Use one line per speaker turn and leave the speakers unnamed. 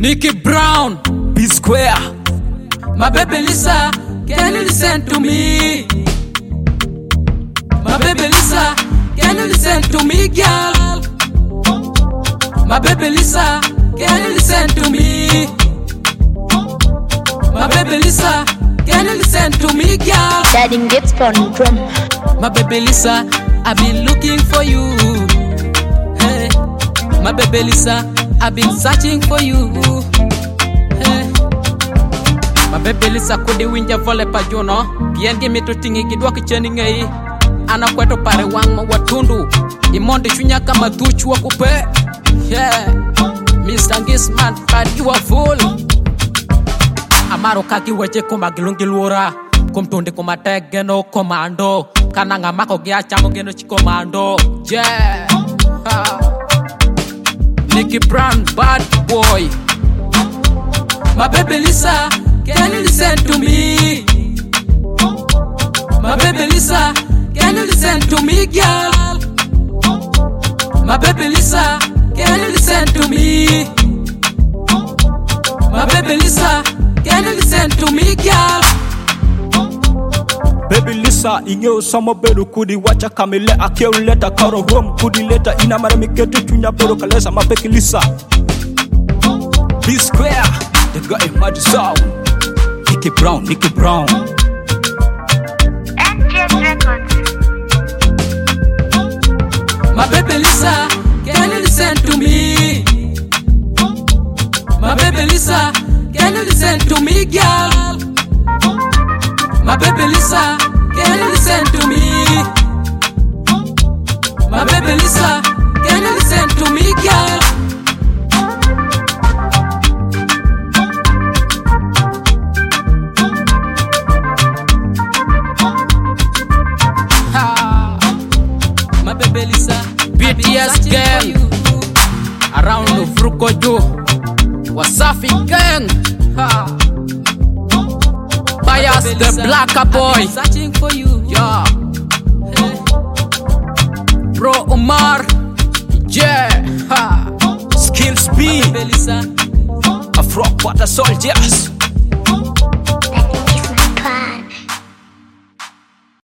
Nicky Brown,
B Square.
my baby Lisa, can you listen to me? My baby Lisa, can you listen to me, girl? My baby Lisa, can you listen to me? My baby Lisa, can you listen to me, girl?
Daddy gets from drum.
My baby Lisa, I've been looking for you. Hey, my baby Lisa, I've been searching for you. Hey, my baby Lisa, kudi winja vole pa juno. Pien gimi tu tingi kidwa kicheni ngai. Ana kweto pare wang ma watundu. Imonde chunya kama tuchu wa kupe. Yeah, Mr. Gisman, but you are full. Amaro kaki weche kuma gilungi luora. Kumtundi kuma tegeno komando. Kananga mako gya chamo geno chikomando. Yeah, Nicky Brown, bad boy. My baby Lisa, can you listen to me? My baby Lisa, can you listen to me, girl? My baby Lisa, can you listen to me? My baby Lisa, can you listen to me, girl?
Baby Lisa, inyo sama beru kudi wacha kamile akeu leta karo home kudi leta ina mara mikete chunya beru kalesa mapeki Lisa. B Square, the guy mad sound. Nicky Brown, Nicky Brown.
NGS Records.
My baby Lisa, can you listen to me? My baby Lisa, can you listen to me, girl? My baby Lisa, can you listen to me? My baby Lisa, can you listen to me, girl? Ha, my baby Lisa, BTS gang around the Frukojo, Wasafi gang. Ha. Bias the blacker boy, searching for you. Yeah, hey. Bro Omar, yeah, ha.
Skills B,
Melissa,
Afro Water Soldiers.